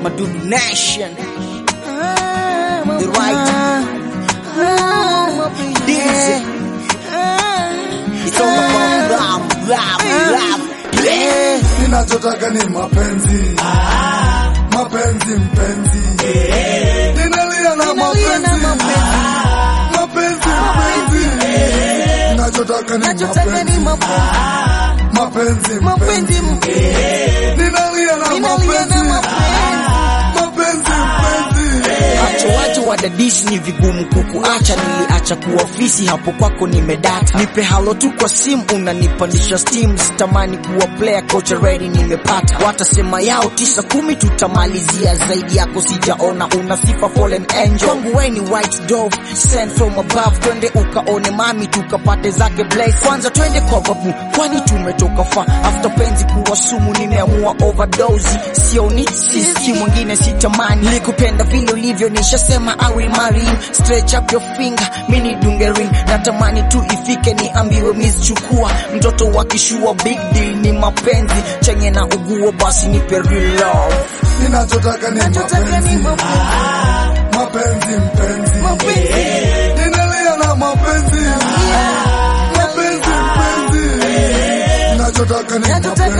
Madudu Nation, the right Dizzy. It's all about love. Ninachotaka ni mapenzi, mapenzi mpenzi. Ninalia na mapenzi, mapenzi mpenzi. Ninachotaka ni mapenzi, mapenzi mpenzi. Ninalia na mapenzi, mapenzi mpenzi. Acha watu wadadisi ni vigumu kukuacha, niliacha kuwa ofisi hapo kwako nimedata. Nipe halo tu kwa simu unanipandisha steam, sitamani kuwa player coach ready nimepata. Watasema yao 9-10 tutamalizia, zaidi yako sijaona, una sifa fallen angel. Kwangu wewe ni white dove sent from above, twende ukaone mami tukapate zake blaze. Kwanza twende kwa babu kwani tumetoka fa, after penzi kuwa sumu nimeamua overdose. Sioni sisi mwingine sitamani, nilikupenda vile ulivyo nishasema I will marry you. Stretch up your finger, mini dunge ring. Natamani tu ifike niambiwe miss chukua, mtoto wa kishua big deal ni mapenzi. Chenye na uguo basi nipe real love. Ninachotaka ni mapenzi, mapenzi mpenzi. Ninalia na mapenzi, mapenzi mpenzi. Ninachotaka ni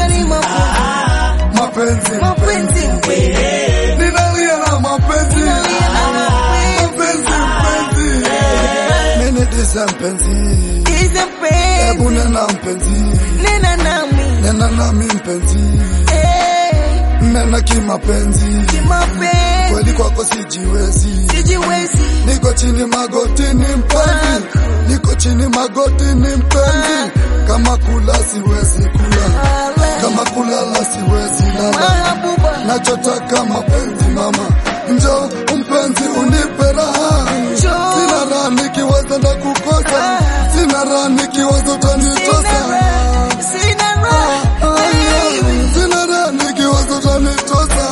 mapenzi, mapenzi mpenzi. Ninalia na mapenzi, mapenzi mpenzi. Mimi disa mpenzi, ebu nena mpenzi, nena nami mpenzi. Nena kimapenzi, kweli kwako sijiwezi. Niko chini magotini mpenzi, niko chini magotini mpenzi. Kama kula siwezi kula, kama kulala siwezi lala. Nachotaka mapenzi mama, njoo mpenzi unipe raha. Sina raha nikiwaza na kukosa, sina raha nikiwaza utanitosa. Sina raha nikiwaza utanitosa.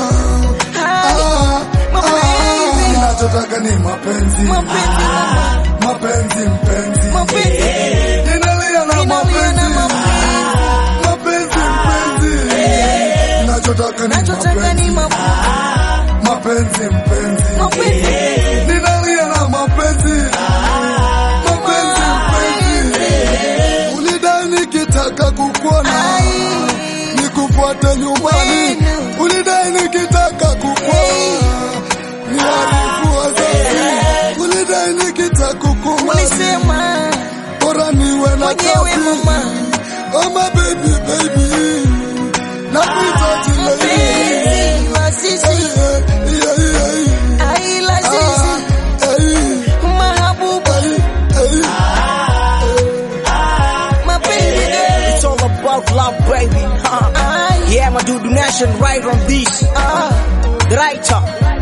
Ninachotaka ni mapenzi, mapenzi mpenzi. Ninalia na mapenzi, mapenzi mpenzi. Ninachotaka ni mapenzi mpenzi. Ninalia na mapenzi, mapenzi mpenzi. Ulidai nikitaka kukuona nikufuate nyumbani, ulidai nikitaka kukuona niarifu wazazi, ulidai nikitaka kukuona Ulisema bora niwe na kazi. Oh my baby, baby, napita chile it's all about love, baby. Yeah, Madudu Nation right on this. The right